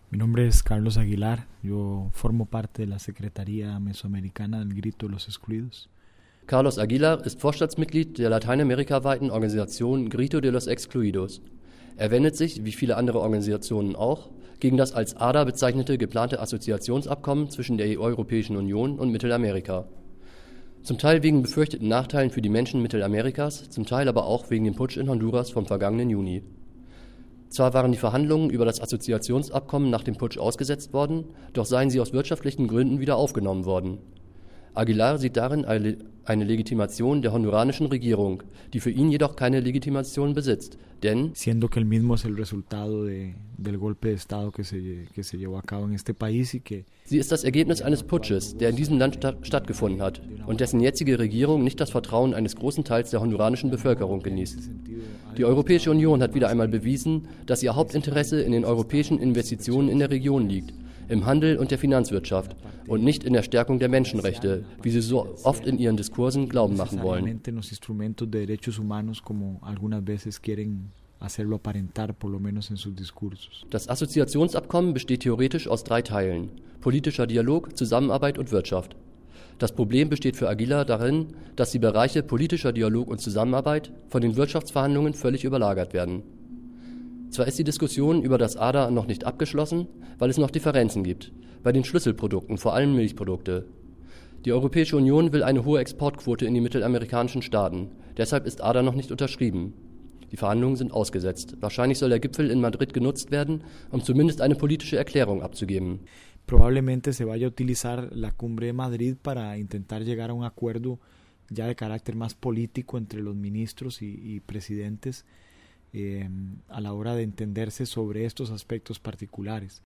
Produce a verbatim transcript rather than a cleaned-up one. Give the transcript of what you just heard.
Mi nombre es Carlos Aguilar, yo formo parte de la Secretaría Mesoamericana del Grito de los Excluidos. Carlos Aguilar ist Vorstandsmitglied der lateinamerikaweiten Organisation Grito de los Excluidos. Er wendet sich, wie viele andere Organisationen auch, gegen das als A D A bezeichnete geplante Assoziationsabkommen zwischen der Europäischen Union und Mittelamerika. Zum Teil wegen befürchteten Nachteilen für die Menschen Mittelamerikas, zum Teil aber auch wegen dem Putsch in Honduras vom vergangenen Juni. Zwar waren die Verhandlungen über das Assoziationsabkommen nach dem Putsch ausgesetzt worden, doch seien sie aus wirtschaftlichen Gründen wieder aufgenommen worden. Aguilar sieht darin eine Legitimation der honduranischen Regierung, die für ihn jedoch keine Legitimation besitzt, denn siendo que el mismo es el resultado de, del golpe de Estado que se, que se llevó a cabo en este país y que sie ist das Ergebnis eines Putsches, der in diesem Land sta- stattgefunden hat und dessen jetzige Regierung nicht das Vertrauen eines großen Teils der honduranischen Bevölkerung genießt. Die Europäische Union hat wieder einmal bewiesen, dass ihr Hauptinteresse in den europäischen Investitionen in der Region liegt, im Handel und der Finanzwirtschaft und nicht in der Stärkung der Menschenrechte, wie sie so oft in ihren Diskursen glauben machen wollen. Das Assoziationsabkommen besteht theoretisch aus drei Teilen: politischer Dialog, Zusammenarbeit und Wirtschaft. Das Problem besteht für Aguilar darin, dass die Bereiche politischer Dialog und Zusammenarbeit von den Wirtschaftsverhandlungen völlig überlagert werden. Zwar ist die Diskussion über das A D A noch nicht abgeschlossen, weil es noch Differenzen gibt, bei den Schlüsselprodukten, vor allem Milchprodukte. Die Europäische Union will eine hohe Exportquote in die mittelamerikanischen Staaten, deshalb ist A D A noch nicht unterschrieben. Die Verhandlungen sind ausgesetzt. Wahrscheinlich soll der Gipfel in Madrid genutzt werden, um zumindest eine politische Erklärung abzugeben. Probablemente se vaya a utilizar la cumbre de Madrid para intentar llegar a un acuerdo ya de carácter más político entre los ministros y, y presidentes eh, a la hora de entenderse sobre estos aspectos particulares.